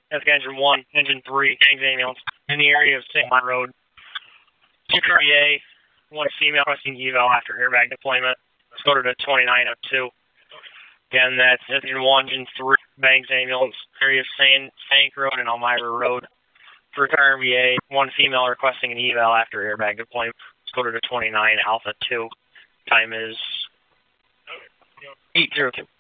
That's Engine 1, Engine 3, Bangs ambulance in the area of St. Mont Road. 2 RVA, 1 female requesting eval after airbag deployment. Scored to 2902. Again, that's Engine 1, Engine 3, Bangs ambulance, area of Sank Road and Elmira Road. 3 RVA, 1 female requesting an eval after airbag deployment. Scored to 29 Alpha 2. Time is 8:02.